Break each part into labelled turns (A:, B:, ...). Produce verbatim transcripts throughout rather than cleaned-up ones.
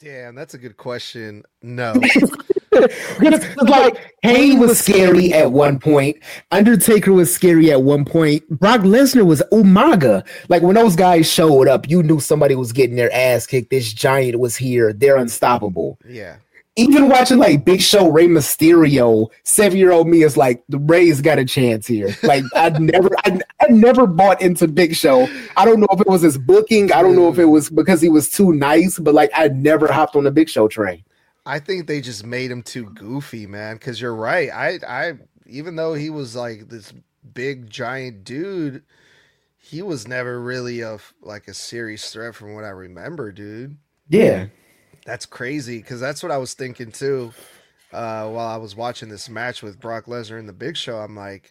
A: Damn, that's a good question. No.
B: Because like Kane was scary at one point, Undertaker was scary at one point, Brock Lesnar was Umaga. Like when those guys showed up, you knew somebody was getting their ass kicked. This giant was here. They're unstoppable.
A: Yeah.
B: Even watching like Big Show, Rey Mysterio, seven-year-old me is like, the Rey's got a chance here. Like I never, I, I never bought into Big Show. I don't know if it was his booking. I don't know if it was because he was too nice, but like I never hopped on the Big Show train.
A: I think they just made him too goofy, man. Because you're right. I, I, even though he was like this big giant dude, he was never really a like a serious threat from what I remember, dude.
B: Yeah.
A: That's crazy because that's what I was thinking too uh, while I was watching this match with Brock Lesnar and the Big Show. I'm like,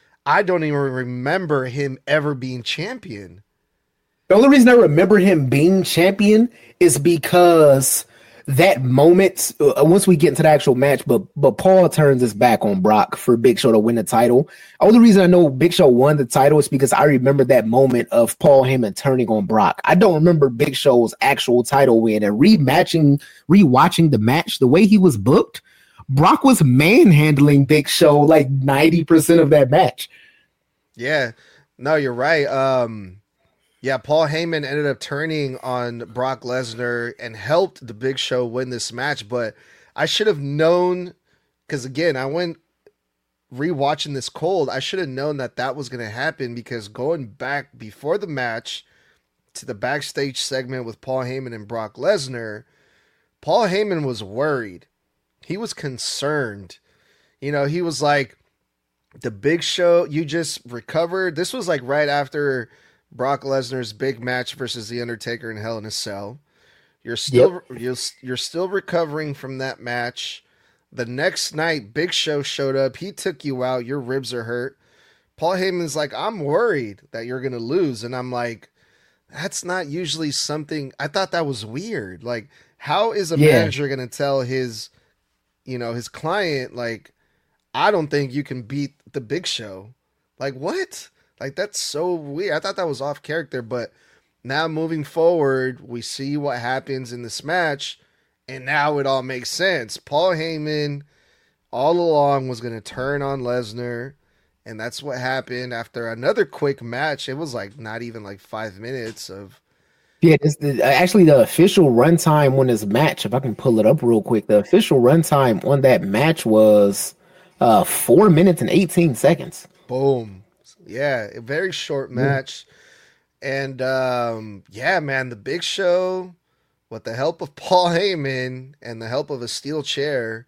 A: I don't even remember him ever being champion.
B: The only reason I remember him being champion is because that moment, uh, once we get into the actual match, but but Paul turns his back on Brock for Big Show to win the title. The only reason I know Big Show won the title is because I remember that moment of Paul Heyman turning on Brock. I don't remember Big Show's actual title win. And rematching, rewatching the match, the way he was booked, Brock was manhandling Big Show like ninety percent of that match.
A: Yeah, no, you're right. Um, Yeah, Paul Heyman ended up turning on Brock Lesnar and helped the Big Show win this match, but I should have known, because again, I went rewatching this cold, I should have known that that was going to happen because going back before the match to the backstage segment with Paul Heyman and Brock Lesnar, Paul Heyman was worried. He was concerned. You know, he was like, the Big Show, you just recovered. This was like right after Brock Lesnar's big match versus The Undertaker in Hell in a Cell. You're still yep. you're, you're still recovering from that match. The next night, Big Show showed up. He took you out. Your ribs are hurt. Paul Heyman's like, I'm worried that you're going to lose. And I'm like, that's not usually something. I thought that was weird. Like, how is a yeah. manager going to tell his, you know, his client, like, I don't think you can beat the Big Show? Like, what? Like, that's so weird. I thought that was off character, but now moving forward, we see what happens in this match, and now it all makes sense. Paul Heyman, all along, was going to turn on Lesnar, and that's what happened after another quick match. It was, like, not even, like, five minutes of...
B: Yeah, this, the, actually, the official runtime on this match, if I can pull it up real quick, the official runtime on that match was uh, four minutes and eighteen seconds.
A: Boom. Yeah, a very short match. Yeah. And, um, yeah, man, the Big Show, with the help of Paul Heyman and the help of a steel chair,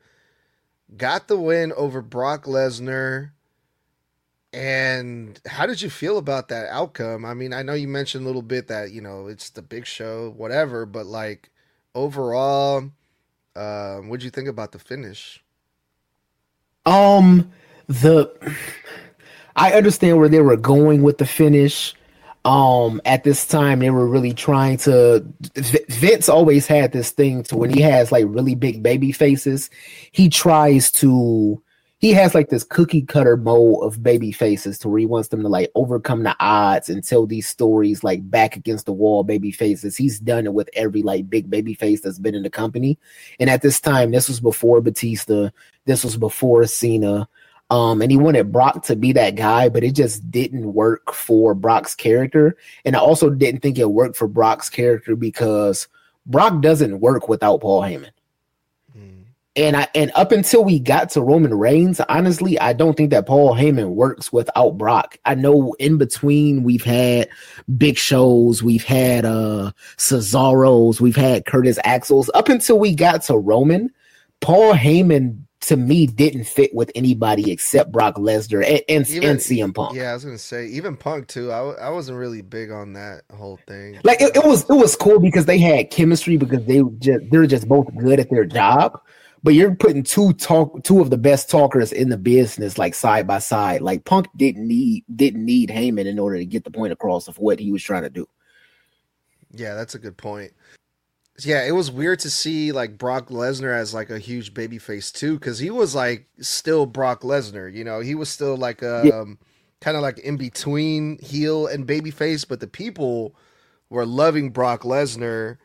A: got the win over Brock Lesnar. And how did you feel about that outcome? I mean, I know you mentioned a little bit that, you know, it's the Big Show, whatever, but, like, overall, uh, what'd you think about the finish?
B: Um, the... I understand where they were going with the finish. Um, at this time, they were really trying to. Vince always had this thing to when he has like really big baby faces, he tries to. He has like this cookie cutter mold of baby faces to where he wants them to like overcome the odds and tell these stories like back against the wall baby faces. He's done it with every like big baby face that's been in the company. And at this time, this was before Batista. This was before Cena. Um, and he wanted Brock to be that guy, but it just didn't work for Brock's character. And I also didn't think it worked for Brock's character because Brock doesn't work without Paul Heyman. Mm. And I and up until we got to Roman Reigns, honestly, I don't think that Paul Heyman works without Brock. I know in between we've had Big Shows, we've had uh, Cesaros, we've had Curtis Axels. Up until we got to Roman, Paul Heyman to me didn't fit with anybody except Brock Lesnar and, and, even, and C M Punk.
A: Yeah, I was gonna say even Punk too. I, w- I wasn't really big on that whole thing.
B: Like it, it was it was cool because they had chemistry because they just they're just both good at their job. But you're putting two talk two of the best talkers in the business like side by side. Like Punk didn't need didn't need Heyman in order to get the point across of what he was trying to do.
A: Yeah, that's a good point. Yeah, it was weird to see like Brock Lesnar as like a huge babyface too, because he was like still Brock Lesnar. You know, he was still like a yeah. um, kind of like in between heel and babyface, but the people were loving Brock Lesnar,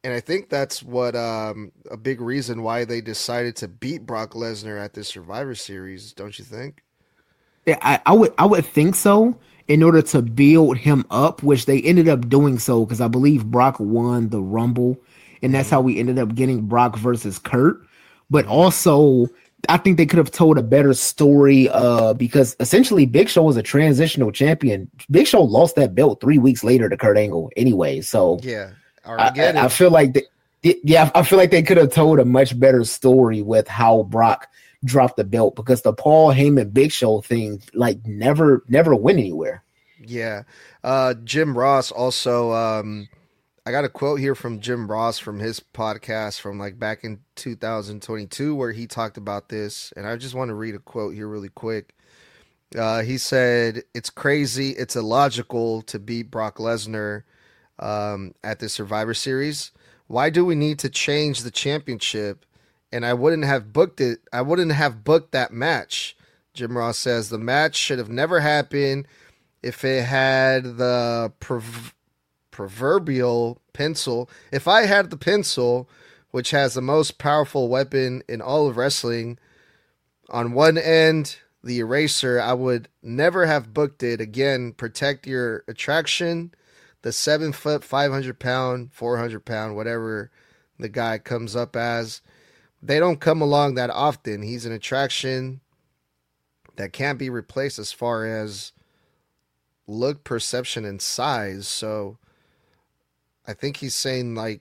A: And I think that's what um, a big reason why they decided to beat Brock Lesnar at this Survivor Series, don't you think?
B: Yeah, I, I would I would think so in order to build him up, which they ended up doing so because I believe Brock won the Rumble, and that's
A: Mm-hmm.
B: how we ended up getting Brock versus Kurt. But
A: Mm-hmm.
B: also, I think they could have told a better story uh, because essentially Big Show was a transitional champion. Big Show lost that belt three weeks later to Kurt Angle anyway. So
A: Yeah,
B: I, I I
A: Armageddon.
B: feel like they, yeah, I feel like they could have told a much better story with how Brock dropped the belt because the Paul Heyman Big Show thing like never never went anywhere.
A: Yeah. Uh, Jim Ross also. Um, I got a quote here from Jim Ross from his podcast from like back in two thousand twenty-two where he talked about this, and I just want to read a quote here really quick. Uh, he said, "It's crazy. It's illogical to beat Brock Lesnar um, at the Survivor Series. Why do we need to change the championship? And I wouldn't have booked it. I wouldn't have booked that match." Jim Ross says the match should have never happened if it had the prov- proverbial pencil. If I had the pencil, which has the most powerful weapon in all of wrestling, on one end, the eraser, I would never have booked it. Again, protect your attraction. The seven foot, five hundred pound, four hundred pound, whatever the guy comes up as, they don't come along that often. He's an attraction that can't be replaced as far as look, perception, and size. So I think he's saying like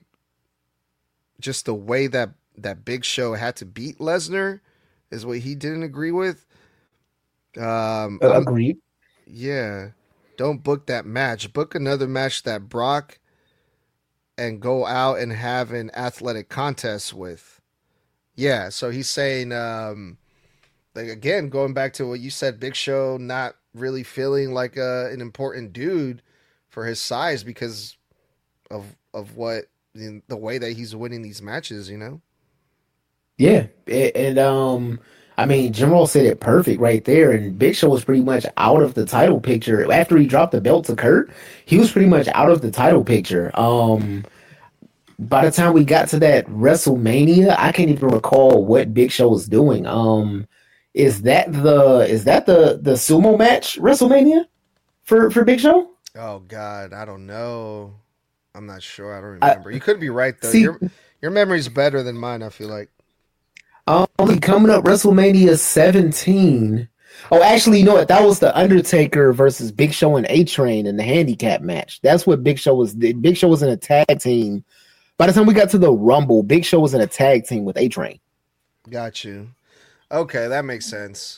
A: just the way that that Big Show had to beat Lesnar is what he didn't agree with. Um,
B: Uh,
A: I'm
B: agreed.
A: yeah. Don't book that match. Book another match that Brock and go out and have an athletic contest with. Yeah, so he's saying, um, like again, going back to what you said, Big Show not really feeling like a, an important dude for his size because of of what the way that he's winning these matches. You know.
B: Yeah, a- and um, I mean, Jim Ross said it perfect right there. And Big Show was pretty much out of the title picture after he dropped the belt to Kurt. He was pretty much out of the title picture. Um, by the time we got to that WrestleMania, I can't even recall what Big Show was doing. Um, is that the is that the the sumo match WrestleMania for for Big Show?
A: Oh God, I don't know. I'm not sure. I don't
B: I
A: remember. You could be right though.
B: see.
A: Your your memory's better than mine. I feel like.
B: Only coming up WrestleMania seventeen. Oh, actually, you know what? That was the Undertaker versus Big Show and A Train in the handicap match. That's what Big Show was. Big Show was in a tag team. By the time we got to the Rumble, Big Show was in a tag team with A Train.
A: Got you. Okay, that makes sense.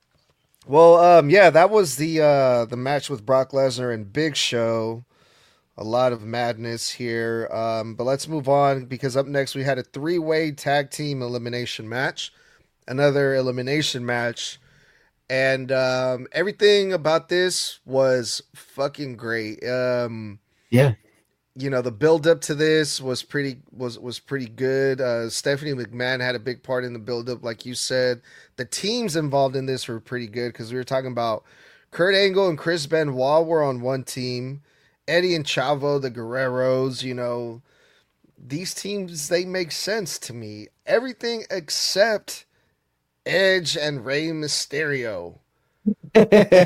A: Well, um, yeah, that was the uh the match with Brock Lesnar and Big Show. A lot of madness here. Um, but let's move on because up next we had a three-way tag team elimination match. Another elimination match. And um, everything about this was fucking great. Um,
B: Yeah.
A: you know, the build up to this was pretty was was pretty good. Uh, Stephanie McMahon had a big part in the build up, like you said. The teams involved in this were pretty good because we were talking about Kurt Angle and Chris Benoit were on one team. Eddie and Chavo, the Guerreros, you know, these teams, they make sense to me. Everything except Edge and Rey Mysterio. What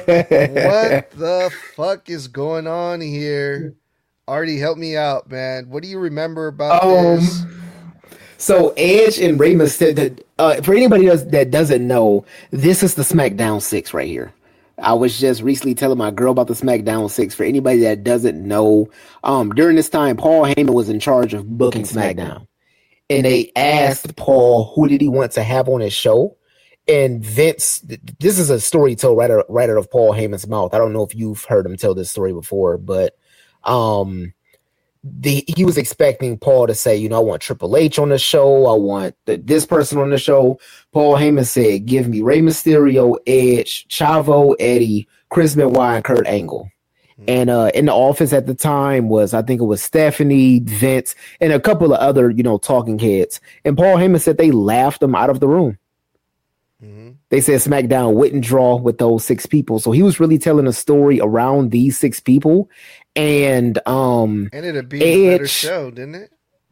A: the fuck is going on here? Artie, help me out, man. What do you remember about this?
B: Um. So Edge and Rey Mysterio. Uh, for anybody else that doesn't know, this is the SmackDown Six right here. I was just recently telling my girl about the SmackDown Six. For anybody that doesn't know, um, during this time, Paul Heyman was in charge of booking SmackDown, and they asked Paul who did he want to have on his show. And Vince, this is a story told right out, right out of Paul Heyman's mouth. I don't know if you've heard him tell this story before, but um, the he was expecting Paul to say, you know, I want Triple H on the show. I want the, this person on the show. Paul Heyman said, give me Rey Mysterio, Edge, Chavo, Eddie, Chris Benoit, and Kurt Angle. And uh, in the office at the time was, I think it was Stephanie, Vince, and a couple of other, you know, talking heads. And Paul Heyman said they laughed him out of the room.
A: Mm-hmm.
B: They said SmackDown wouldn't draw with those six people. So he was really telling a story around these six people. And um
A: Ended up being a better
B: Edge,
A: show, didn't it?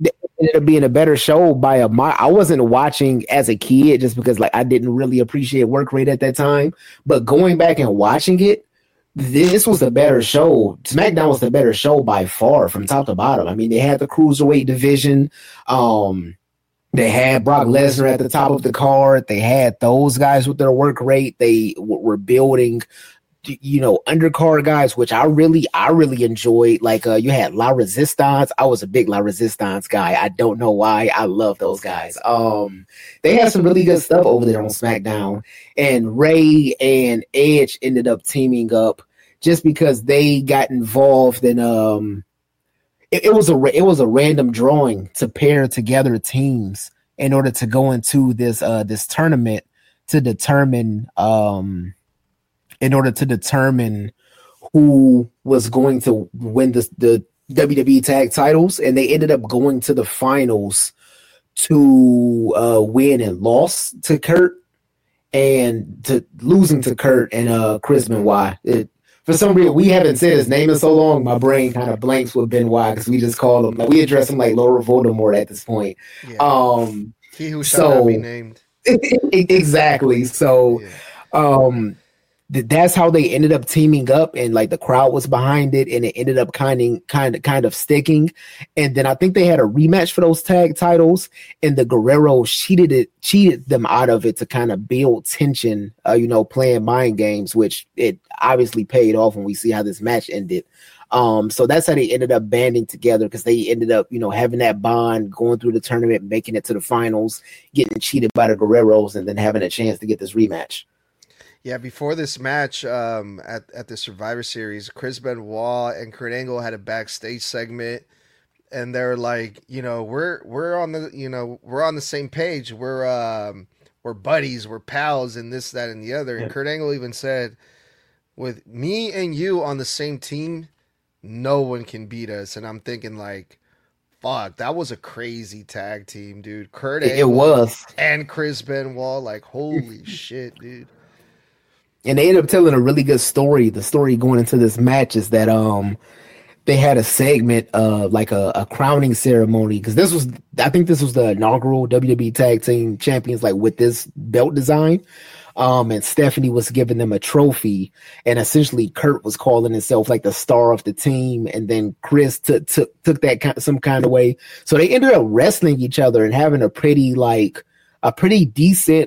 B: ended up being a better show by a mile. I wasn't watching as a kid just because like I didn't really appreciate work rate at that time. But going back and watching it, this was the better show. SmackDown was the better show by far from top to bottom. I mean, they had the cruiserweight division. Um, they had Brock Lesnar at the top of the card. They had those guys with their work rate. They w- were building, you know, undercard guys, which I really, I really enjoyed. Like, uh, you had La Resistance. I was a big La Resistance guy. I don't know why. I love those guys. Um, they had some really good stuff over there on SmackDown. And Ray and Edge ended up teaming up just because they got involved in. Um, it, it was a it was a random drawing to pair together teams in order to go into this uh this tournament to determine um. in order to determine who was going to win the, the W W E tag titles. And they ended up going to the finals to uh, win and lost to Kurt and to losing to Kurt and uh, Chris Benoit. It, for some reason, we haven't said his name in so long, my brain kind of blanks with Benoit because we just call him, like, we address him like Lord Voldemort at this point.
A: Yeah.
B: Um,
A: he who shall so, not be named.
B: Exactly. So, yeah. um, that's how they ended up teaming up, and like the crowd was behind it, and it ended up kind of kind of kind of sticking. And then I think they had a rematch for those tag titles, and the Guerreros cheated it cheated them out of it to kind of build tension, uh, you know, playing mind games, which it obviously paid off when we see how this match ended. Um, so that's how they ended up banding together, because they ended up, you know, having that bond, going through the tournament, making it to the finals, getting cheated by the Guerreros, and then having a chance to get this rematch.
A: Yeah, before this match um, at, at the Survivor Series, Chris Benoit and Kurt Angle had a backstage segment, and they're like, you know, we're we're on the you know we're on the same page. We're um, we're buddies, we're pals, and this, that, and the other. And Kurt Angle even said, with me and you on the same team, no one can beat us. And I'm thinking like, fuck, that was a crazy tag team, dude. Kurt Angle
B: it was
A: and Chris Benoit, like, holy shit, dude.
B: And they ended up telling a really good story. The story going into this match is that um they had a segment of like a, a crowning ceremony, because this was, I think this was the inaugural W W E Tag Team Champions, like with this belt design. Um, and Stephanie was giving them a trophy, and essentially Kurt was calling himself like the star of the team, and then Chris took took took that kind some kind of way. So they ended up wrestling each other and having a pretty like a pretty decent,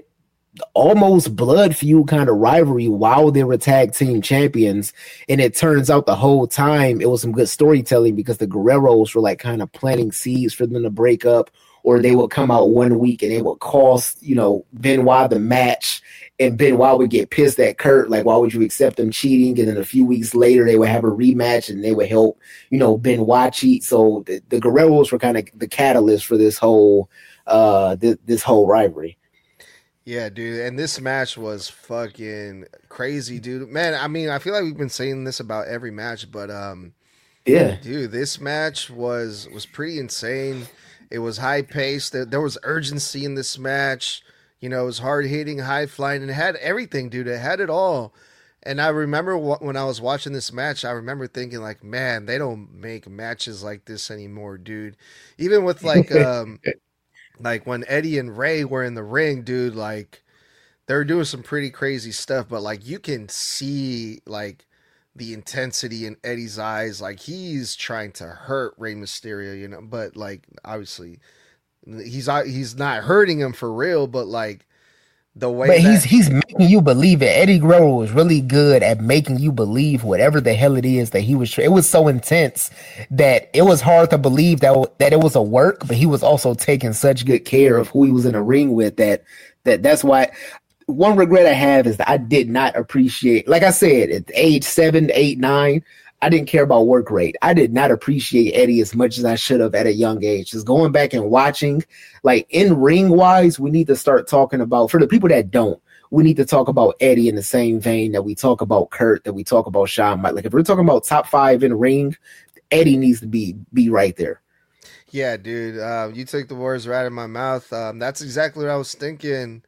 B: almost blood feud kind of rivalry while they were tag team champions. And it turns out the whole time it was some good storytelling, because the Guerreros were like kind of planting seeds for them to break up, or they would come out one week and they would cost, you know, Benoit the match, and Benoit would get pissed at Kurt, like, why would you accept them cheating? And then a few weeks later they would have a rematch and they would help, you know, Benoit cheat. So the, the Guerreros were kind of the catalyst for this whole uh th- this whole rivalry.
A: Yeah, dude, and this match was fucking crazy, dude. Man, I mean, I feel like we've been saying this about every match, but um,
B: yeah,
A: dude, this match was was pretty insane. It was high paced. There, there was urgency in this match. You know, it was hard hitting, high flying, and it had everything, dude. It had it all. And I remember wh- when I was watching this match, I remember thinking like, man, they don't make matches like this anymore, dude. Even with like um. Like when Eddie and Ray were in the ring, dude, like they were doing some pretty crazy stuff, but like you can see like the intensity in Eddie's eyes. Like he's trying to hurt Rey Mysterio, you know, but like obviously he's he's not hurting him for real, but like the way
B: But
A: that,
B: he's he's making you believe it. Eddie Guerrero was really good at making you believe whatever the hell it is that he was. It was so intense that it was hard to believe that that it was a work. But he was also taking such good care of who he was in the ring with, that that that's why. One regret I have is that I did not appreciate, like I said, at age seven, eight, nine, I didn't care about work rate. I did not appreciate Eddie as much as I should have at a young age. Just going back and watching, like in ring wise, we need to start talking about, for the people that don't, we need to talk about Eddie in the same vein that we talk about Kurt, that we talk about Shawn Michaels. Like if we're talking about top five in the ring, Eddie needs to be be right there.
A: Yeah, dude, uh, you took the words right out of my mouth. Um, that's exactly what I was thinking.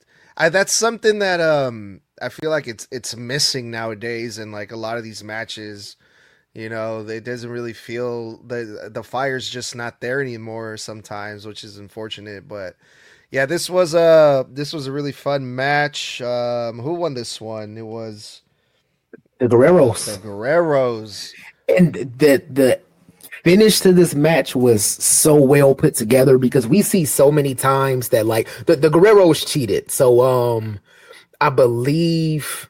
A: I, that's something that um, I feel like it's it's missing nowadays in like a lot of these matches. You know, it doesn't really feel the the fire's just not there anymore sometimes, which is unfortunate. But yeah, this was a this was a really fun match. Um, who won this one? It was
B: The
A: the
B: Guerreros.
A: Guerreros.
B: And the the finish to this match was so well put together because we see so many times that like the, the Guerreros cheated. So um I believe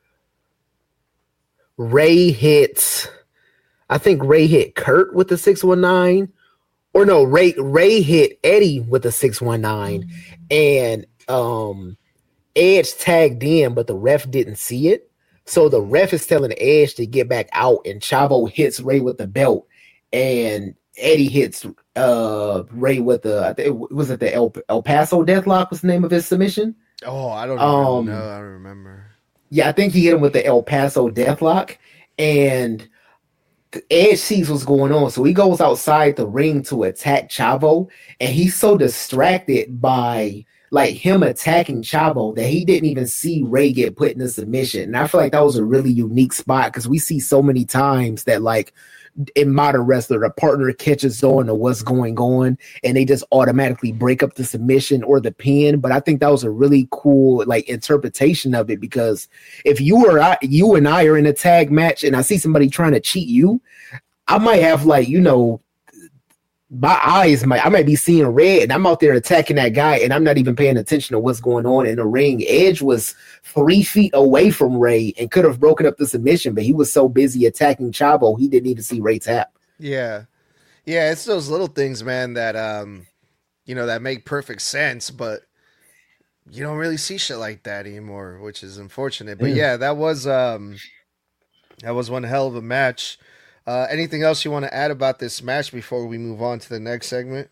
B: Ray hit I think Ray hit Kurt with the six one nine. Or no, Ray Ray hit Eddie with the six one nine. And um Edge tagged in, but the ref didn't see it. So the ref is telling Edge to get back out, and Chavo hits Ray with the belt, and Eddie hits uh, Ray with the I think was it the El, El Paso Deathlock was the name of his submission.
A: Oh, I don't even
B: Um,
A: know. I don't remember.
B: yeah, I think he hit him with the El Paso Deathlock, and Edge sees what's going on, so he goes outside the ring to attack Chavo, and he's so distracted by like him attacking Chavo that he didn't even see Ray get put in the submission. And I feel like that was a really unique spot because we see so many times that like in modern wrestler, a partner catches on to what's going on and they just automatically break up the submission or the pin. But I think that was a really cool like interpretation of it because if you or I, you and I are in a tag match and I see somebody trying to cheat you, I might have like, you know, my eyes might I might be seeing red and I'm out there attacking that guy and I'm not even paying attention to what's going on in the ring. Edge was three feet away from Ray and could have broken up the submission, but he was so busy attacking Chavo he didn't even see Ray tap.
A: Yeah, yeah, it's those little things, man, that um, you know, that make perfect sense, but you don't really see shit like that anymore, which is unfortunate. But
B: Yeah.
A: yeah, that was um, that was one hell of a match. Uh, anything else you want to add about this match before we move on to the next segment?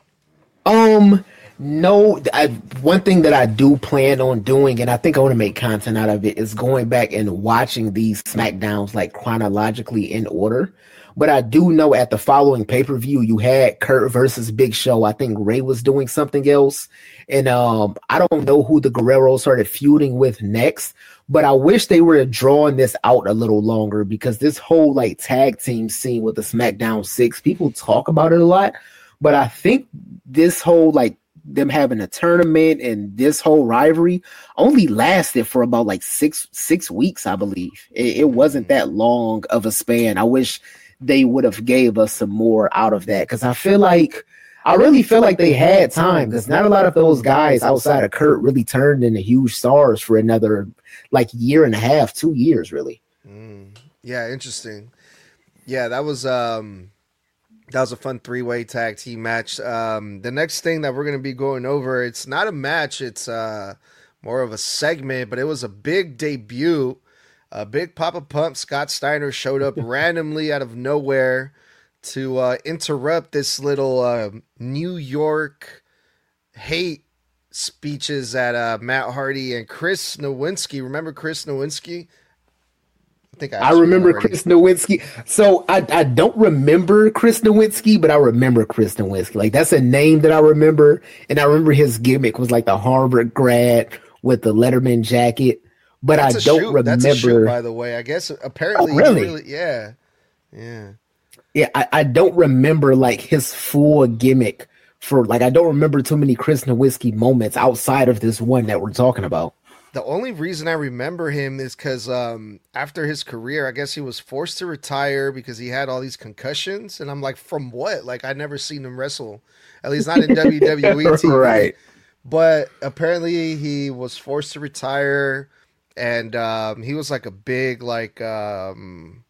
B: Um, no, I, one thing that I do plan on doing, and I think I want to make content out of it, is going back and watching these SmackDowns like chronologically in order. But I do know at the following pay per view, you had Kurt versus Big Show. I think Ray was doing something else, and um, I don't know who the Guerreros started feuding with next. But I wish they were drawing this out a little longer because this whole like tag team scene with the SmackDown Six, people talk about it a lot, but I think this whole like them having a tournament and this whole rivalry only lasted for about like six six weeks, I believe. It, it wasn't that long of a span. I wish they would have gave us some more out of that because I feel like I really feel like they had time because not a lot of those guys outside of Kurt really turned into huge stars for another like year and a half, two years, really.
A: Mm, yeah, interesting. Yeah, that was um, that was a fun three way tag team match. Um, the next thing that we're gonna be going over, it's not a match, it's uh more of a segment, but it was a big debut. A big Papa Pump Scott Steiner showed up randomly out of nowhere to uh, interrupt this little uh, New York hate speeches at uh, Matt Hardy and Chris Nowinski. Remember Chris Nowinski? I think I,
B: I
A: asked you that
B: remember
A: already.
B: Chris Nowinski. So I, I don't remember Chris Nowinski, but I remember Chris Nowinski. Like that's a name that I remember. And I remember his gimmick was like the Harvard grad with the Letterman jacket. But
A: That's
B: I
A: a
B: don't
A: shoot.
B: remember.
A: That's a shoot, by the way. I guess apparently,
B: Oh,
A: he
B: really?
A: really, yeah, yeah.
B: Yeah, I, I don't remember like his full gimmick for like I don't remember too many Chris Nowinski moments outside of this one that we're talking about.
A: The only reason I remember him is because um, after his career, I guess he was forced to retire because he had all these concussions. And I'm like, from what? Like, I'd never seen him wrestle, at least not in W W E T V.
B: Right.
A: But apparently, he was forced to retire, and um, he was like a big like. Um,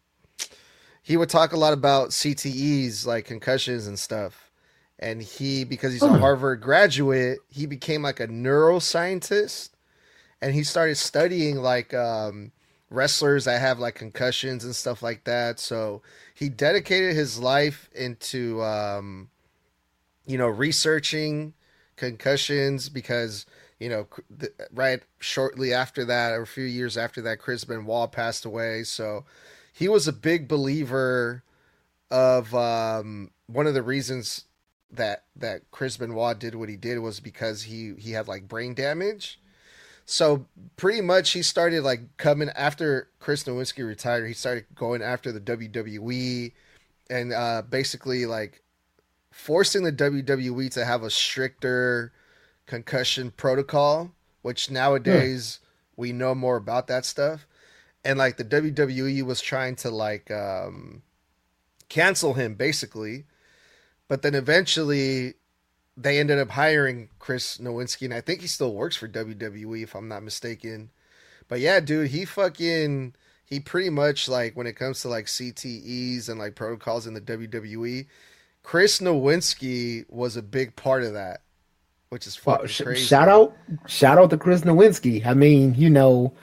A: he would talk a lot about C T Es, like concussions and stuff. And he, because he's a
B: Huh.
A: Harvard graduate, he became like a neuroscientist and he started studying like um, wrestlers that have like concussions and stuff like that. So he dedicated his life into um, you know researching concussions because you know th- right shortly after that or a few years after that, Chris Benoit passed away. So he was a big believer of um, one of the reasons that that Chris Benoit did what he did was because he he had like brain damage. So pretty much he started like coming after Chris Nowinski retired. He started going after the W W E and uh, basically like forcing the W W E to have a stricter concussion protocol, which
B: Hmm.
A: nowadays we know more about that stuff. And like the W W E was trying to like um, cancel him basically, but then eventually they ended up hiring Chris Nowinski, and I think he still works for W W E if I'm not mistaken. But yeah, dude, he fucking he pretty much like when it comes to like C T Es and like protocols in the W W E, Chris Nowinski was a big part of that, which is
B: Well,
A: fucking
B: sh- shout
A: crazy.
B: out, shout out to Chris Nowinski. I mean, you know,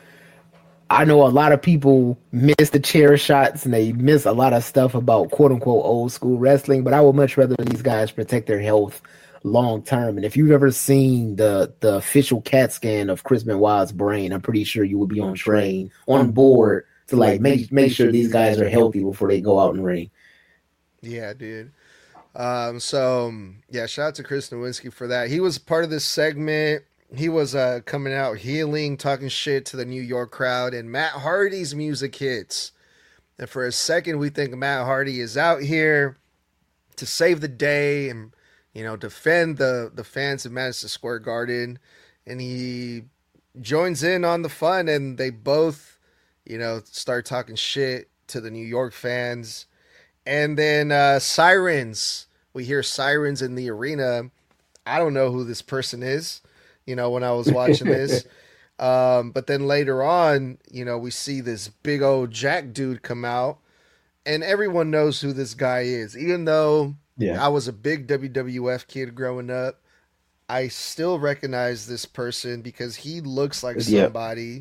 B: I know a lot of people miss the chair shots and they miss a lot of stuff about quote unquote old school wrestling, but I would much rather these guys protect their health long term. And if you've ever seen the the official CAT scan of Chris Benoit's brain, I'm pretty sure you would be on train on board to like make make sure these guys are healthy before they go out and ring.
A: Yeah, dude. Um, so um, yeah, shout out to Chris Nowinski for that. He was part of this segment. He was uh, coming out healing, talking shit to the New York crowd, and Matt Hardy's music hits. And for a second, we think Matt Hardy is out here to save the day and you know defend the the fans of Madison Square Garden, and he joins in on the fun, and they both you know start talking shit to the New York fans, and then uh, sirens. We hear sirens in the arena. I don't know who this person is. You know when I was watching this. Um, but then later on, you know, we see this big old Jack dude come out, and everyone knows who this guy is. Even though
B: Yeah.
A: I was a big W W F kid growing up, I still recognize this person because he looks like
B: Yeah.
A: somebody.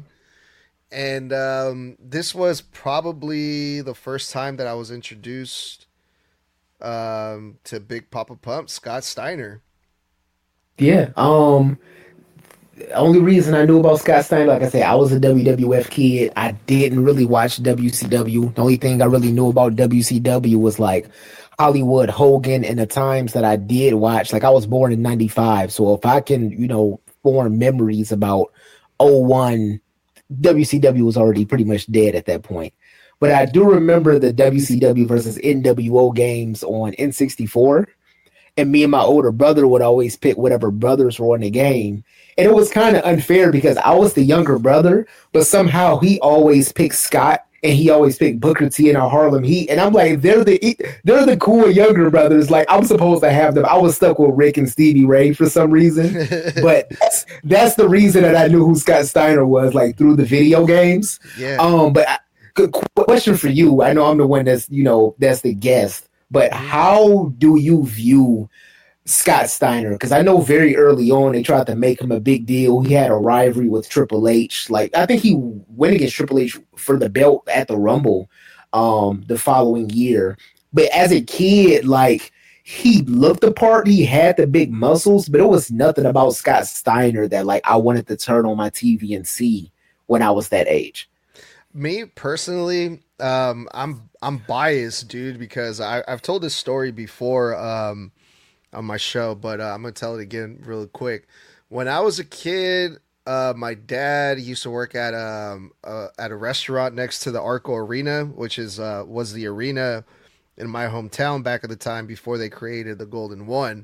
A: And um, this was probably the first time that I was introduced um, to Big Papa Pump, Scott Steiner.
B: Yeah. Um only reason I knew about Scott Steiner, like I said, I was a W W F kid. I didn't really watch W C W. The only thing I really knew about W C W was like Hollywood Hogan and the times that I did watch. Like I was born in ninety-five. So if I can, you know, form memories about oh one, W C W was already pretty much dead at that point. But I do remember the W C W versus N W O games on N sixty-four, and me and my older brother would always pick whatever brothers were in the game. And it was kind of unfair because I was the younger brother, but somehow he always picked Scott and he always picked Booker T and our Harlem Heat. And I'm like, they're the they're the cool younger brothers. Like I'm supposed to have them. I was stuck with Rick and Stevie Ray for some reason, but that's, that's the reason that I knew who Scott Steiner was, like through the video games.
A: Yeah.
B: Um, but I, good question for you. I know I'm the one that's you know that's the guest, but
A: Mm-hmm.
B: how do you view Scott Steiner? Because I know very early on they tried to make him a big deal. He had a rivalry with Triple H. Like I think he went against Triple H for the belt at the Rumble um, the following year. But as a kid, like he looked the part, he had the big muscles, but it was nothing about Scott Steiner that like I wanted to turn on my T V and see when I was that age.
A: Me personally, um, I'm I'm biased, dude, because I, I've told this story before um, on my show, but uh, I'm gonna tell it again really quick. When I was a kid, uh, my dad used to work at um uh, at a restaurant next to the Arco Arena, which is uh, was the arena in my hometown back at the time before they created the Golden One.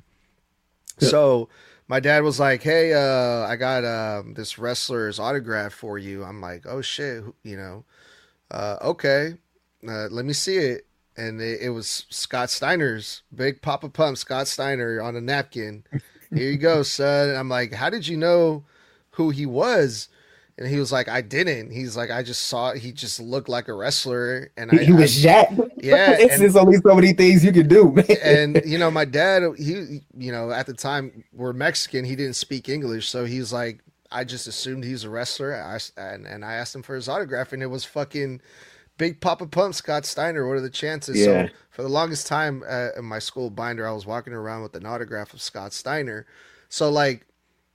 B: Yeah.
A: So my dad was like, "Hey, uh, I got um, this wrestler's autograph for you." I'm like, "Oh shit," you know. Uh, okay, uh, let me see it. And it, it was Scott Steiner's Big Papa Pump, Scott Steiner on a napkin. Here you go, son. And I'm like, how did you know who he was? And he was like, I didn't. He's like, I just saw. He just looked like a wrestler, and
B: He,
A: I,
B: he
A: I
B: was jacked.
A: yeah,
B: It's
A: and
B: just only so many things you can do, man.
A: and you know, my dad, he, you know, at the time we're Mexican. He didn't speak English, so he's like, I just assumed he's a wrestler. I, and and I asked him for his autograph, and it was fucking Big Papa Pump, Scott Steiner. What are the chances?
B: Yeah.
A: So for the longest time uh, in my school binder, I was walking around with an autograph of Scott Steiner. So like,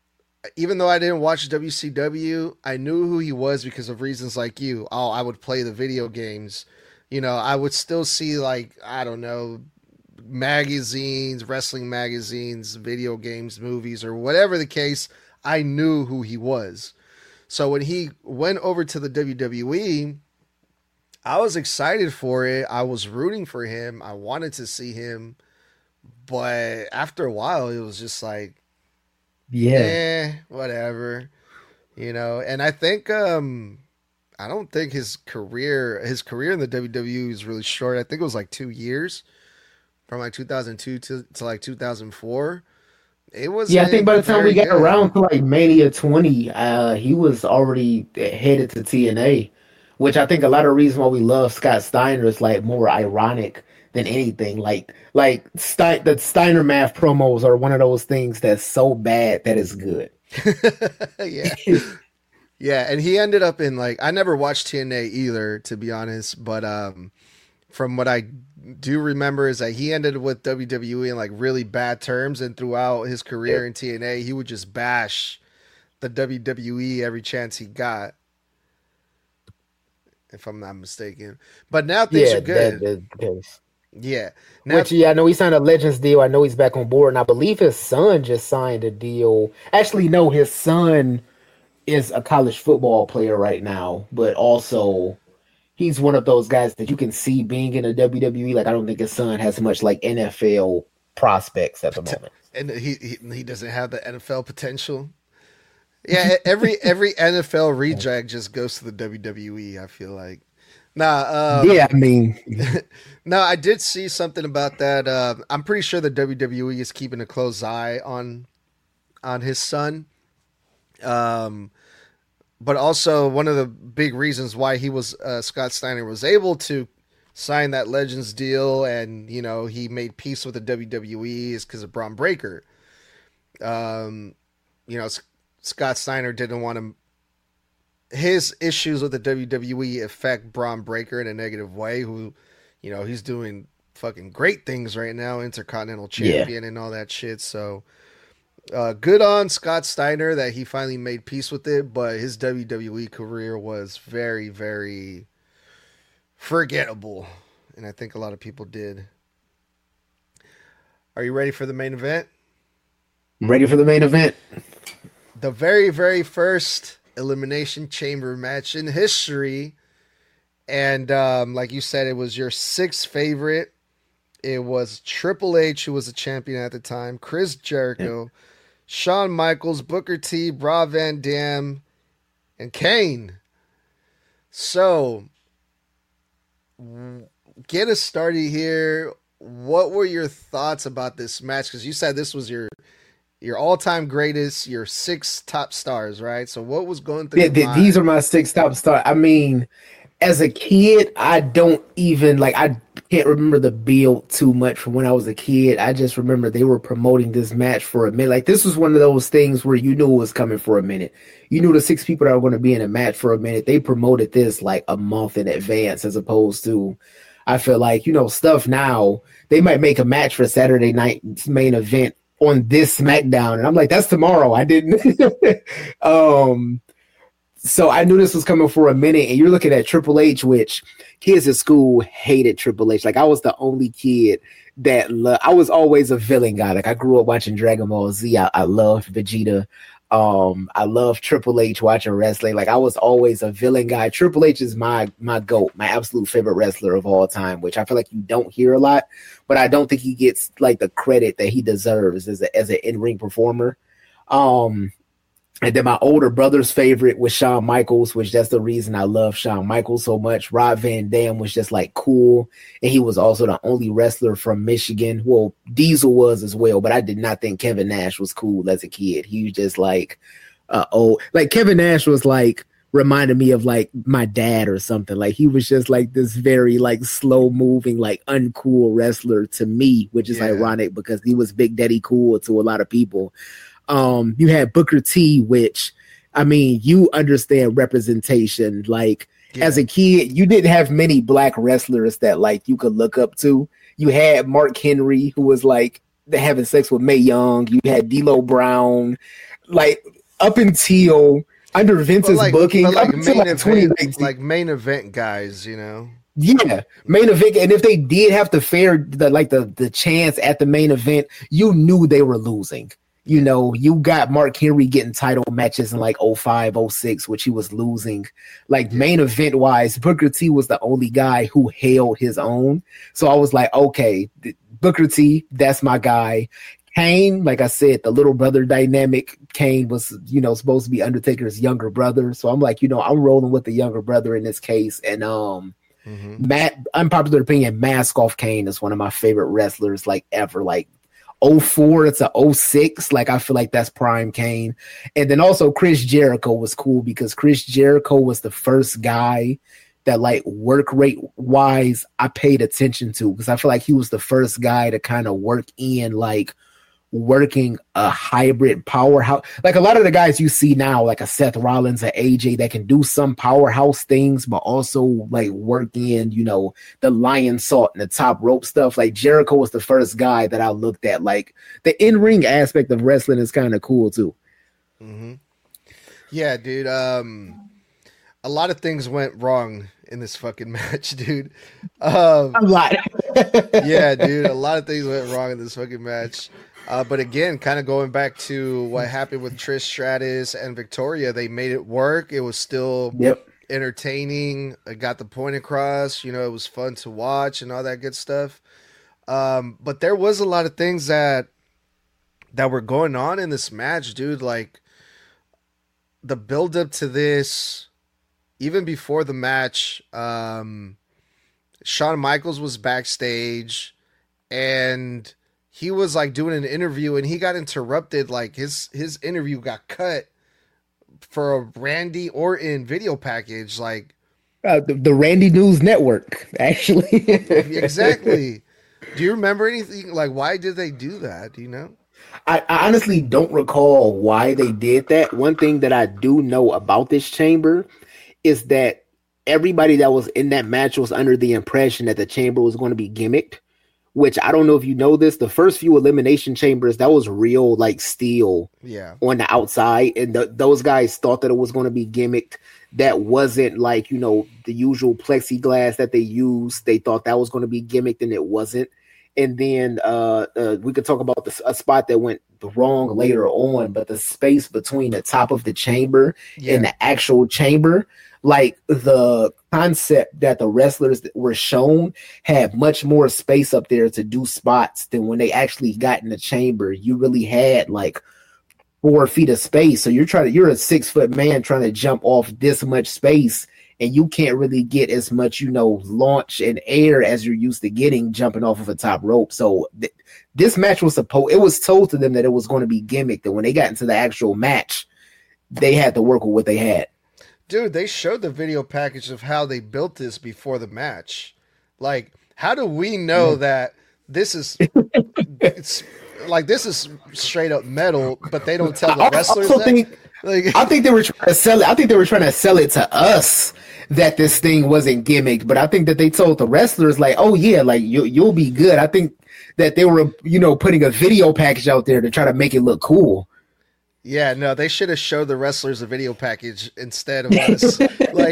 A: even though I didn't watch W C W, I knew who he was because of reasons like you. Oh, I would play the video games. You know, I would still see like I don't know magazines, wrestling magazines, video games, movies, or whatever the case. I knew who he was. So when he went over to the W W E, I was excited for it. I was rooting for him. I wanted to see him. But after a while, it was just like,
B: Yeah.
A: eh, whatever. You know, and I think um I don't think his career his career in the W W E is really short. I think it was like two years from like two thousand two to, to like two thousand four. It was
B: Yeah, I think by the time we got
A: good.
B: around to like Mania twenty, uh, he was already headed to T N A, which I think a lot of reason why we love Scott Steiner is like more ironic than anything. Like, like Stein, the Steiner Math promos are one of those things that's so bad that it's good.
A: Yeah. Yeah, and he ended up in like I never watched T N A either, to be honest, but um from what I do remember is that he ended with W W E in like really bad terms, and throughout his career in T N A, he would just bash the W W E every chance he got, if I'm not mistaken. But now things
B: Yeah,
A: are good.
B: that, that's the case.
A: Yeah. Now,
B: Which, yeah, I know he signed a Legends deal. I know he's back on board, and I believe his son just signed a deal. Actually, no, his son is a college football player right now, but also he's one of those guys that you can see being in a W W E. Like, I don't think his son has much like N F L prospects at the moment.
A: and he he, he doesn't have the N F L potential. Yeah, every every N F L reject just goes to the W W E, I feel like. Nah, um,
B: yeah, I mean,
A: no, I did see something about that. Uh, I'm pretty sure the W W E is keeping a close eye on on his son. Um, but also one of the big reasons why he was uh, Scott Steiner was able to sign that Legends deal, and you know he made peace with the W W E is because of Braun Breaker. Um, you know, S- Scott Steiner didn't want to. His issues with the W W E affect Braun Breaker in a negative way, who, you know, he's doing fucking great things right now, Intercontinental Champion yeah. and all that shit. So, uh, good on Scott Steiner that he finally made peace with it, but his W W E career was very, very forgettable, and I think a lot of people did. Are you ready for the main event?
B: I'm ready for the main event.
A: The very, very first Elimination Chamber match in history, and um, like you said, it was your sixth favorite. It was Triple H, who was the champion at the time, Chris Jericho, yeah. Shawn Michaels, Booker T, Bra Van Dam, and Kane. So, get us started here. What were your thoughts about this match? Because you said this was your Your all-time greatest, your six top stars, right? So what was going through
B: yeah,
A: your mind?
B: These are my six top stars. I mean, as a kid, I don't even, like, I can't remember the build too much from when I was a kid. I just remember they were promoting this match for a minute. Like, this was one of those things where you knew it was coming for a minute. You knew the six people that were going to be in a match for a minute. They promoted this, like, a month in advance, as opposed to, I feel like, you know, stuff now, they might make a match for Saturday night's main event on this SmackDown, and I'm like, that's tomorrow. I didn't. um, so I knew this was coming for a minute, and you're looking at Triple H, which kids at school hated Triple H. Like, I was the only kid that lo- I was always a villain guy. Like, I grew up watching Dragon Ball Z. I, I loved Vegeta. Um, I love Triple H watching wrestling. Like, I was always a villain guy. Triple H is my my GOAT, my absolute favorite wrestler of all time, which I feel like you don't hear a lot, but I don't think he gets like the credit that he deserves as a as an in-ring performer. Um, and then my older brother's favorite was Shawn Michaels, which that's the reason I love Shawn Michaels so much. Rob Van Dam was just like cool, and he was also the only wrestler from Michigan. Well, Diesel was as well, but I did not think Kevin Nash was cool as a kid. He was just like, uh, oh, like Kevin Nash was like reminded me of like my dad or something. Like he was just like this very like slow moving, like uncool wrestler to me, which is yeah. ironic because he was Big Daddy cool to a lot of people. Um, you had Booker T, which, I mean, you understand representation. Like, yeah. as a kid, you didn't have many black wrestlers that, like, you could look up to. You had Mark Henry, who was, like, having sex with Mae Young. You had D'Lo Brown. Like, up until, under Vince's
A: like,
B: booking,
A: like,
B: up until,
A: main
B: like,
A: event, like, main event guys, you know?
B: Yeah, main event. And if they did have to fare, the, like, the, the chance at the main event, you knew they were losing. You know, you got Mark Henry getting title matches in like oh five, oh six, which he was losing. Like main event wise, Booker T was the only guy who held his own. So I was like, okay, Booker T, that's my guy. Kane, like I said, the little brother dynamic. Kane was, you know, supposed to be Undertaker's younger brother. So I'm like, you know, I'm rolling with the younger brother in this case. And um, mm-hmm. Matt, unpopular opinion, Mask Off Kane is one of my favorite wrestlers like ever. Like oh four, it's a oh six. Like I feel like that's prime Kane. And then also Chris Jericho was cool because Chris Jericho was the first guy that like work rate wise I paid attention to, because I feel like he was the first guy to kind of work in like working a hybrid powerhouse. Like a lot of the guys you see now, like a Seth Rollins, a A J, that can do some powerhouse things, but also like work in, you know, the lion salt and the top rope stuff. Like Jericho was the first guy that I looked at. Like the in-ring aspect of wrestling is kind of cool too.
A: Mm-hmm. Yeah, dude. Um, a lot of things went wrong in this fucking match, dude. Um,
B: a lot.
A: Yeah, dude. A lot of things went wrong in this fucking match. Uh, but again, kind of going back to what happened with Trish Stratus and Victoria, they made it work. It was still
B: yep.
A: entertaining. It got the point across. You know, it was fun to watch and all that good stuff. Um, but there was a lot of things that that were going on in this match, dude. Like the build up to this, even before the match, um, Shawn Michaels was backstage and he was like doing an interview and he got interrupted. Like his, his interview got cut for a Randy Orton video package. Like
B: uh, the, the Randy News Network, actually.
A: Exactly. Do you remember anything? Like, why did they do that? Do you know?
B: I, I honestly don't recall why they did that. One thing that I do know about this chamber is that everybody that was in that match was under the impression that the chamber was going to be gimmicked. Which I don't know if you know this, the first few elimination chambers, that was real like steel
A: yeah.
B: on the outside. And the, those guys thought that it was going to be gimmicked. That wasn't like, you know, the usual plexiglass that they used. They thought that was going to be gimmicked and it wasn't. And then uh, uh, we could talk about the, a spot that went wrong later on, but the space between the top of the chamber yeah. and the actual chamber, like the concept that the wrestlers that were shown had much more space up there to do spots than when they actually got in the chamber. You really had like four feet of space. So you're trying to, you're a six foot man trying to jump off this much space and you can't really get as much, you know, launch and air as you're used to getting jumping off of a top rope. So th- this match was supposed, it was told to them that it was going to be gimmicked. And when they got into the actual match, they had to work with what they had.
A: Dude, they showed the video package of how they built this before the match. Like, how do we know mm. that this is it's like this is straight up metal, but they don't tell the wrestlers that?
B: Think, like, I think they were trying to sell it. I think they were trying to sell it to us that this thing wasn't gimmicked, but I think that they told the wrestlers like, "Oh yeah, like you you'll be good." I think that they were, you know, putting a video package out there to try to make it look cool.
A: Yeah, no, they should have showed the wrestlers a video package instead of us. Like,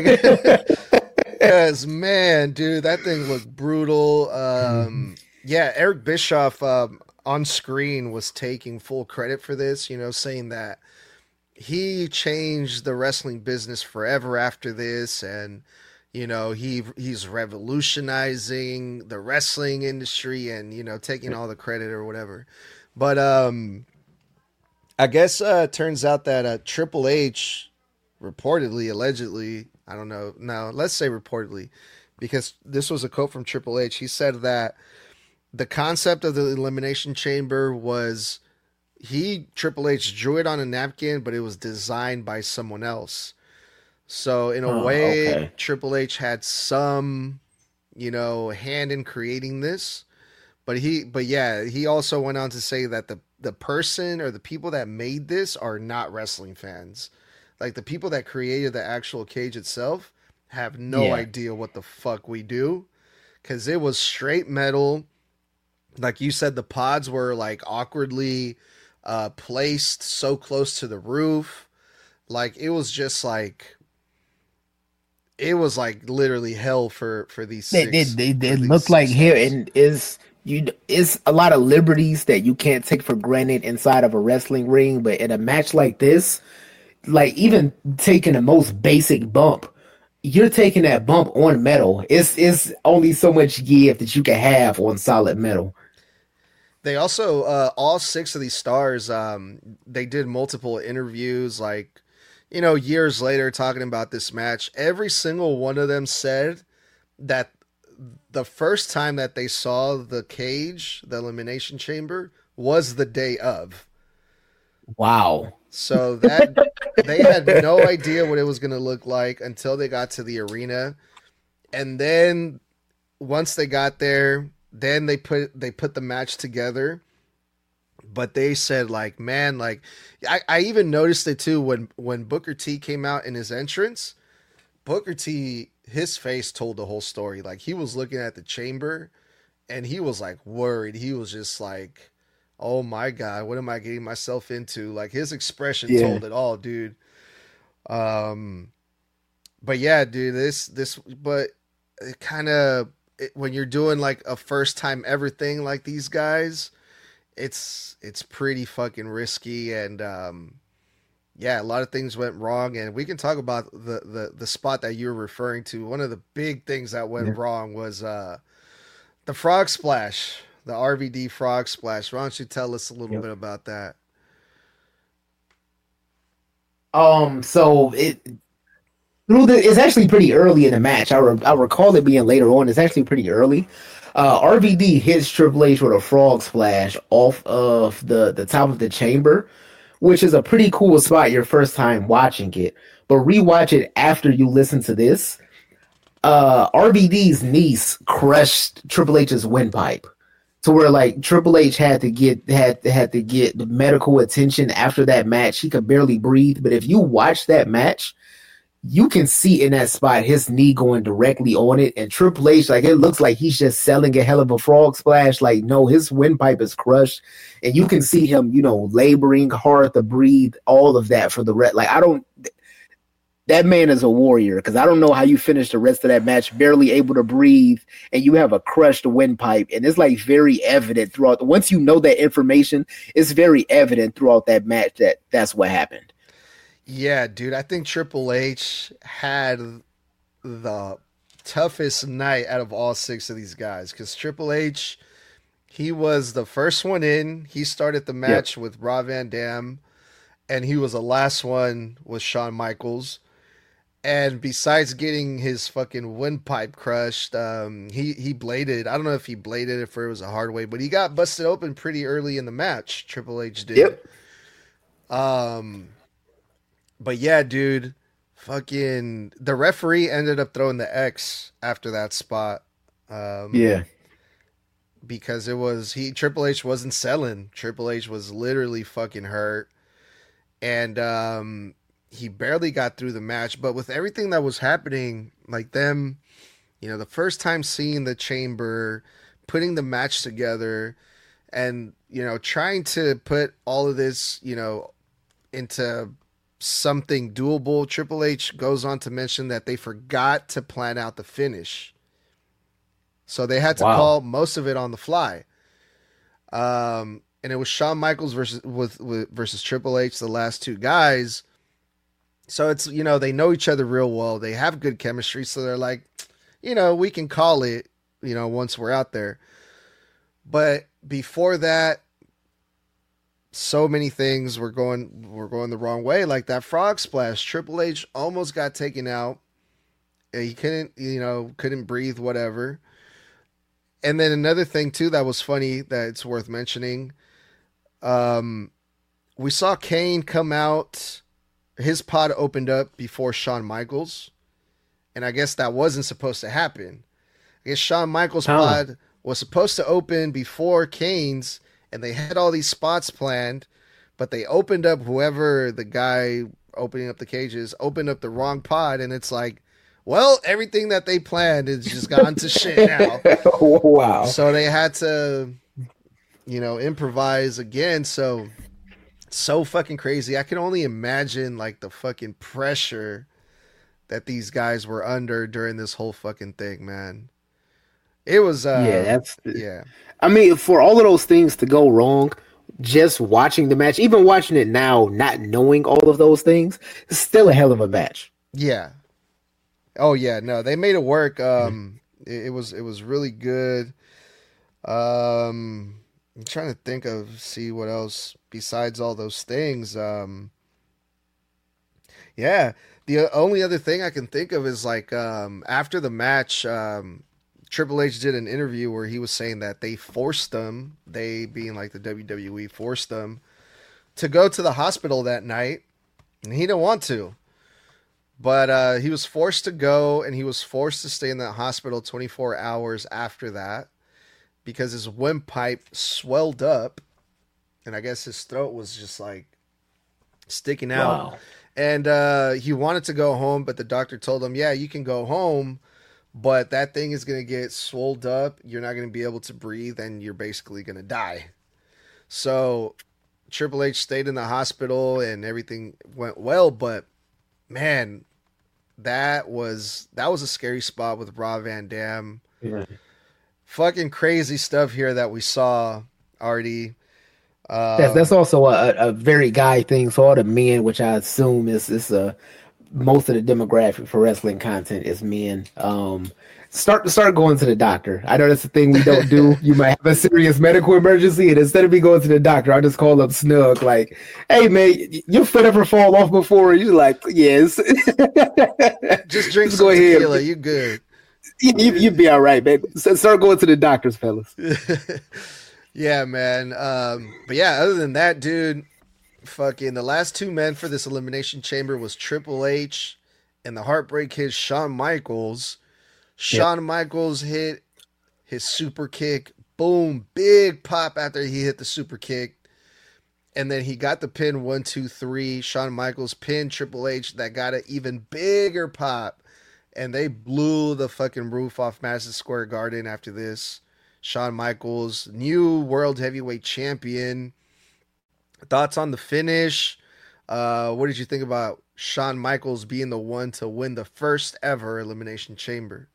A: because man, dude, that thing looked brutal. Um, yeah, Eric Bischoff um, on screen was taking full credit for this, you know, saying that he changed the wrestling business forever after this, and you know, he he's revolutionizing the wrestling industry, and you know, taking all the credit or whatever. But um. I guess uh, it turns out that uh, Triple H reportedly, allegedly, I don't know. No, let's say reportedly, because this was a quote from Triple H. He said that the concept of the Elimination Chamber was he, Triple H, drew it on a napkin, but it was designed by someone else. So in a oh, way, okay. Triple H had some, you know, hand in creating this. But he, but yeah, he also went on to say that the the person or the people that made this are not wrestling fans. Like the people that created the actual cage itself have no yeah. idea what the fuck we do. Cause it was straight metal. Like you said, the pods were like awkwardly uh, placed so close to the roof. Like it was just like, it was like literally hell for, for these.
B: They,
A: six,
B: they, they, they looked like hell and is, you it's a lot of liberties that you can't take for granted inside of a wrestling ring, but in a match like this, like even taking the most basic bump, you're taking that bump on metal. It's it's only so much give that you can have on solid metal.
A: They also uh, all six of these stars. Um, they did multiple interviews, like you know, years later, talking about this match. Every single one of them said that the first time that they saw the cage, the elimination chamber, was the day of.
B: Wow.
A: So that they had no idea what it was going to look like until they got to the arena, and then once they got there, then they put they put the match together. But they said like, man, like I, I even noticed it too when when Booker T came out in his entrance. Booker T, his face told the whole story. Like he was looking at the chamber, and he was like worried. He was just like, oh my God, what am I getting myself into? Like his expression
B: Yeah.
A: told it all, dude. Um, but yeah, dude, this this, but it kind of when you're doing like a first time ever thing like these guys, it's it's pretty fucking risky, and um, yeah, a lot of things went wrong, and we can talk about the the the spot that you were referring to. One of the big things that went
B: Yeah.
A: wrong was uh the frog splash, the R V D frog splash. Why don't you tell us a little
B: Yep.
A: bit about that?
B: Um. So it through the it's actually pretty early in the match. I re, I recall it being later on. It's actually pretty early. Uh, R V D hits Triple H with a frog splash off of the the top of the chamber, which is a pretty cool spot your first time watching it. But rewatch it after you listen to this. Uh, R V D's niece crushed Triple H's windpipe to where like Triple H had to get had had to get the medical attention after that match. He could barely breathe. But if you watch that match, you can see in that spot his knee going directly on it, and Triple H, like it looks like he's just selling a hell of a frog splash. Like, no, his windpipe is crushed, and you can see him, you know, laboring hard to breathe, all of that for the rest. Like, I don't. That man is a warrior because I don't know how you finish the rest of that match barely able to breathe, and you have a crushed windpipe, and it's like very evident throughout. Once you know that information, it's very evident throughout that match that that's what happened.
A: Yeah, dude, I think Triple H had the toughest night out of all six of these guys because Triple H, he was the first one in. He started the
B: Yep.
A: match with Rob Van Dam, and he was the last one with Shawn Michaels. And besides getting his fucking windpipe crushed, um, he he bladed. I don't know if he bladed if it was a hard way, but he got busted open pretty early in the match. Triple H did.
B: Yep.
A: Um, but yeah, dude, fucking the referee ended up throwing the X after that spot. Um,
B: Yeah.
A: because it was he Triple H wasn't selling. Triple H was literally fucking hurt, and um, he barely got through the match. But with everything that was happening, like them, you know, the first time seeing the chamber, putting the match together, and you know, trying to put all of this, you know, into something doable. Triple H goes on to mention that they forgot to plan out the finish. So they had to
B: Wow.
A: call most of it on the fly. Um, and it was Shawn Michaels versus with, with versus Triple H, the last two guys. So it's, you know, they know each other real well. They have good chemistry, so they're like, you know, we can call it, you know, once we're out there. But before that, so many things were going were going the wrong way, like that frog splash. Triple H almost got taken out. He couldn't, you know, couldn't breathe, whatever. And then another thing too that was funny that it's worth mentioning. Um, we saw Kane come out. His pod opened up before Shawn Michaels, and I guess that wasn't supposed to happen. I guess Shawn Michaels'
B: Huh.
A: pod was supposed to open before Kane's, and they had all these spots planned, but they opened up whoever the guy opening up the cages opened up the wrong pod, and it's like, well, everything that they planned is just gone to shit now.
B: Wow.
A: So they had to, you know, improvise again. So, so fucking crazy. I can only imagine like the fucking pressure that these guys were under during this whole fucking thing, man. It was,
B: Yeah,
A: uh,
B: that's.
A: yeah,
B: I mean, for all of those things to go wrong, just watching the match, even watching it now, not knowing all of those things, it's still a hell of a match.
A: yeah. Oh yeah, no, they made it work. Um, it, it was it was really good. Um, I'm trying to think of see what else besides all those things. Um, yeah, the only other thing I can think of is like um after the match, um, Triple H did an interview where he was saying that they forced them, they being like the W W E, forced them to go to the hospital that night, and he didn't want to. But uh, he was forced to go, and he was forced to stay in that hospital twenty-four hours after that because his windpipe swelled up, and I guess his throat was just like sticking out.
B: Wow.
A: And uh, he wanted to go home, but the doctor told him, "Yeah, you can go home, but that thing is going to get swolled up. You're not going to be able to breathe, and you're basically going to die." So Triple H stayed in the hospital, and everything went well, but man, that was that was a scary spot with Rob Van Dam.
B: Yeah.
A: Fucking crazy stuff here that we saw already.
B: That's that's
A: Um,
B: also a, a very guy thing. So all the men, which I assume is is uh, most of the demographic for wrestling content is men. Um, start start going to the doctor. I know that's the thing we don't do. You might have a serious medical emergency, and instead of me going to the doctor, I just call up Snug like, "Hey man, your foot ever fall off before?" You're like, "Yes."
A: just drink
B: Just
A: some
B: go ahead.
A: tequila, you good.
B: You, you, you'd be all right, baby. So start going to the doctors, fellas.
A: Yeah, man. Um, but yeah, other than that, dude, fucking the last two men for this elimination chamber was Triple H and the Heartbreak Kid Shawn Michaels.
B: Yep.
A: Shawn Michaels hit his super kick. Boom, big pop after he hit the super kick. And then he got the pin one, two, three. Shawn Michaels pinned Triple H. That got an even bigger pop. And they blew the fucking roof off Madison Square Garden after this. Shawn Michaels, new world heavyweight champion. Thoughts on the finish? Uh, what did you think about Shawn Michaels being the one to win the first ever Elimination Chamber?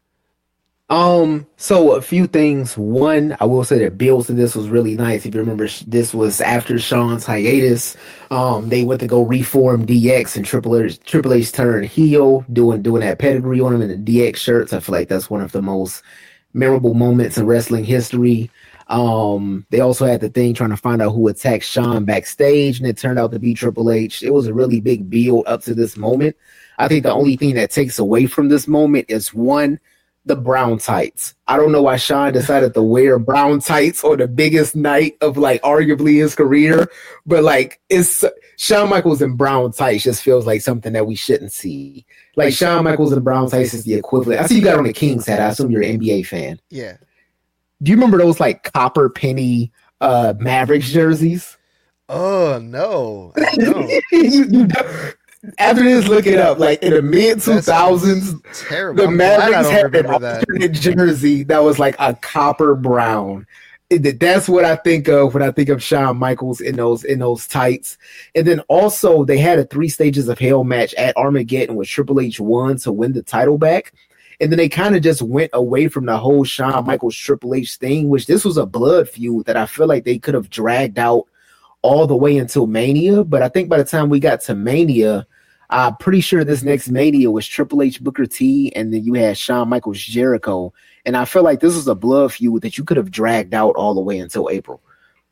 B: Um, so a few things. One, I will say that build to this was really nice. If you remember, sh- this was after Shawn's hiatus. Um, they went to go reform D X and Triple H. Triple H turned heel, doing doing that pedigree on him in the D X shirts. I feel like that's one of the most memorable moments in wrestling history. Um, they also had the thing trying to find out who attacked Shawn backstage, and it turned out to be Triple H. It was a really big build up to this moment. I think the only thing that takes away from this moment is one, the brown tights. I don't know why Shawn decided to wear brown tights on the biggest night of like arguably his career, but like it's Shawn Michaels in brown tights just feels like something that we shouldn't see. Like Shawn Michaels in brown tights is the equivalent. I see you got on the Kings hat. I assume you're an N B A fan.
A: Yeah.
B: Do you remember those like copper penny uh Mavericks jerseys?
A: Oh no, I don't.
B: you, you, after this, look it up. Like in the mid two thousands,
A: Terrible.
B: the
A: I'm glad I
B: Mavericks
A: don't
B: had an
A: remember that.
B: alternate jersey that was like a copper brown. It- That's what I think of when I think of Shawn Michaels in those in those tights. And then also they had a three stages of hell match at Armageddon where Triple H won to win the title back. And then they kind of just went away from the whole Shawn Michaels Triple H thing, which this was a blood feud that I feel like they could have dragged out all the way until Mania. But I think by the time we got to Mania, I'm pretty sure this next Mania was Triple H Booker T, and then you had Shawn Michaels Jericho. And I feel like this was a blood feud that you could have dragged out all the way until April.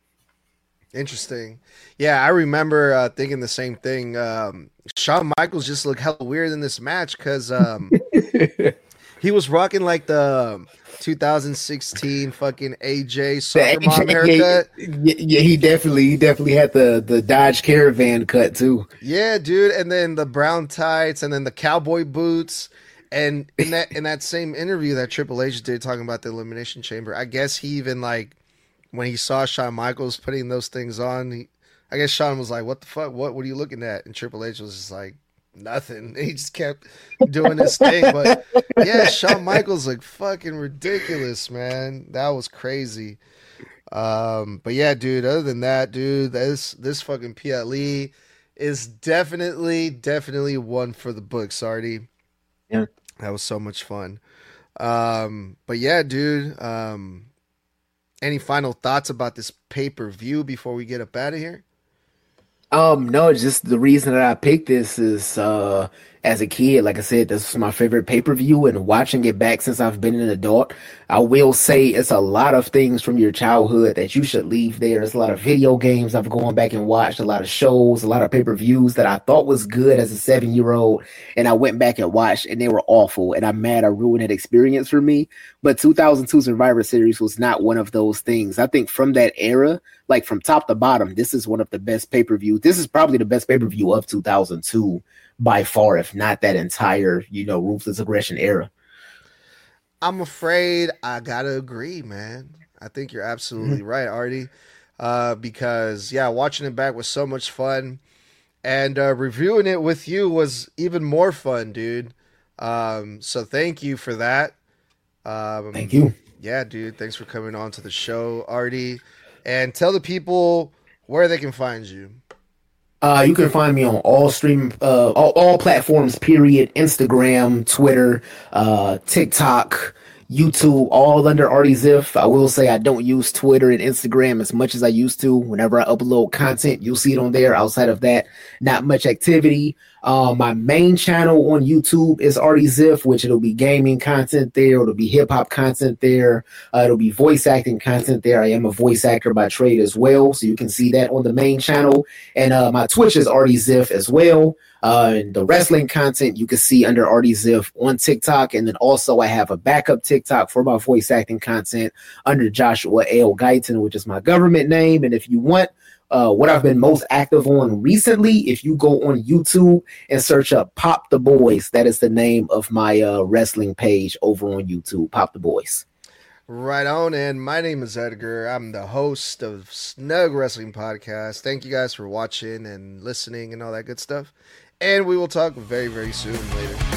A: Interesting. Yeah, I remember uh, thinking the same thing. Um, Shawn Michaels just looked hella weird in this match because um, he was rocking like the two thousand sixteen fucking A J soccer mom haircut.
B: Yeah, yeah, he definitely, he definitely had the the Dodge Caravan cut too.
A: Yeah, dude, and then the brown tights, and then the cowboy boots, and in that in that same interview that Triple H did talking about the Elimination Chamber, I guess he even like when he saw Shawn Michaels putting those things on, he, I guess Shawn was like, "What the fuck? What what are you looking at?" And Triple H was just like, "Nothing." He just kept doing his thing, but yeah, Shawn Michaels like fucking ridiculous, man. That was crazy. Um, but yeah, dude. Other than that, dude, this this fucking P L E is definitely definitely one for the books, Artie.
B: Yeah.
A: That was so much fun. Um, but yeah, dude. Um, any final thoughts about this pay per view before we get up out of here?
B: Um, no, just the reason that I picked this is uh as a kid, like I said, this was my favorite pay-per-view, and watching it back since I've been an adult, I will say it's a lot of things from your childhood that you should leave there. There's a lot of video games I've gone back and watched, a lot of shows, a lot of pay-per-views that I thought was good as a seven-year-old, and I went back and watched and they were awful, and I'm mad I ruined that experience for me. But two thousand two Survivor Series was not one of those things. I think from that era, like from top to bottom, this is one of the best pay-per-view. This is probably the best pay-per-view of two thousand two by far, if not that entire, you know, Ruthless Aggression era.
A: I'm afraid I gotta agree, man. I think you're absolutely
B: Mm-hmm.
A: right, Artie. Uh, because yeah, watching it back was so much fun, and uh, reviewing it with you was even more fun, dude. Um, so thank you for that.
B: Thank
A: Um,
B: you.
A: yeah, dude. Thanks for coming on to the show, Artie, and tell the people where they can find you.
B: Uh, you can find me on all stream, uh, all, all platforms, period. Instagram, Twitter, uh, TikTok, YouTube, all under Artie Ziff. I will say I don't use Twitter and Instagram as much as I used to. Whenever I upload content, you'll see it on there. Outside of that, not much activity. Uh, my main channel on YouTube is Artie Ziff, which it'll be gaming content there. It'll be hip hop content there. Uh, it'll be voice acting content there. I am a voice actor by trade as well, so you can see that on the main channel. And uh, my Twitch is Artie Ziff as well. Uh, and the wrestling content you can see under Artie Ziff on TikTok. And then also I have a backup TikTok for my voice acting content under Joshua L. Guyton, which is my government name. And if you want uh, what I've been most active on recently, if you go on YouTube and search up Pop the Boys, that is the name of my uh, wrestling page over on YouTube, Pop the Boys.
A: Right on, and my name is Edgar. I'm the host of Snug Wrestling Podcast. Thank you guys for watching and listening and all that good stuff. And we will talk very, very soon later.